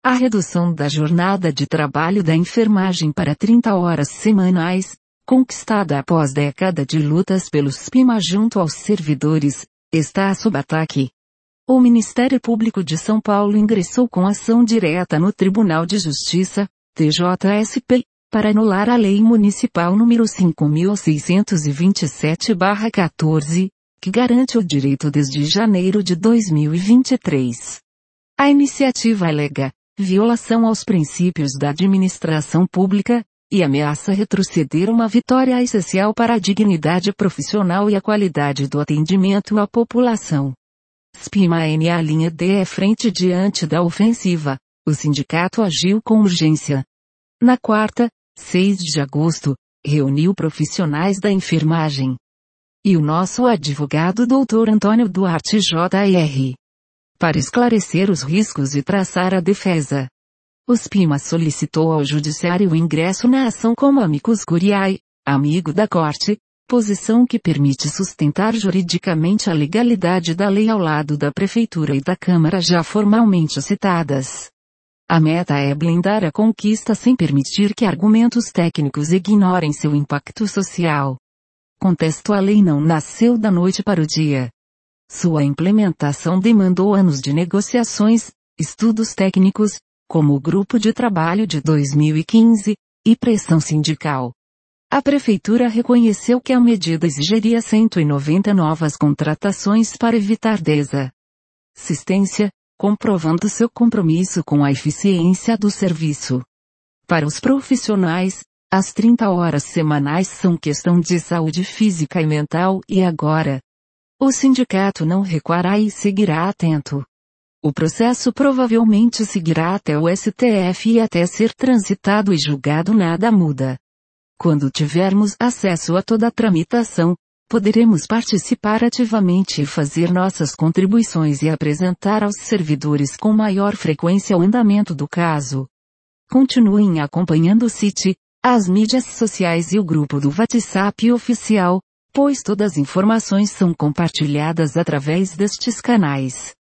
A redução da jornada de trabalho da enfermagem para 30 horas semanais, conquistada após década de lutas pelos SPIMA junto aos servidores, está sob ataque. O Ministério Público de São Paulo ingressou com ação direta no Tribunal de Justiça, TJSP, para anular a Lei Municipal número 5.627/14, que garante o direito desde janeiro de 2023. A iniciativa alega violação aos princípios da administração pública, e ameaça retroceder uma vitória essencial para a dignidade profissional e a qualidade do atendimento à população. SPIMA-N a linha D é frente diante da ofensiva. O sindicato agiu com urgência. Na quarta, 6 de agosto, reuniu profissionais da enfermagem. E o nosso advogado Dr. Antônio Duarte Jr., para esclarecer os riscos e traçar a defesa. O SPIMA solicitou ao Judiciário o ingresso na ação como amicus curiae, amigo da Corte, posição que permite sustentar juridicamente a legalidade da lei ao lado da Prefeitura e da Câmara já formalmente citadas. A meta é blindar a conquista sem permitir que argumentos técnicos ignorem seu impacto social. Contesto: a lei não nasceu da noite para o dia. Sua implementação demandou anos de negociações, estudos técnicos, como o Grupo de Trabalho de 2015, e pressão sindical. A Prefeitura reconheceu que a medida exigiria 190 novas contratações para evitar desistência, comprovando seu compromisso com a eficiência do serviço. Para os profissionais, as 30 horas semanais são questão de saúde física e mental e agora, o sindicato não recuará e seguirá atento. O processo provavelmente seguirá até o STF e até ser transitado e julgado nada muda. Quando tivermos acesso a toda a tramitação, poderemos participar ativamente e fazer nossas contribuições e apresentar aos servidores com maior frequência o andamento do caso. Continuem acompanhando o site, as mídias sociais e o grupo do WhatsApp oficial, pois todas as informações são compartilhadas através destes canais.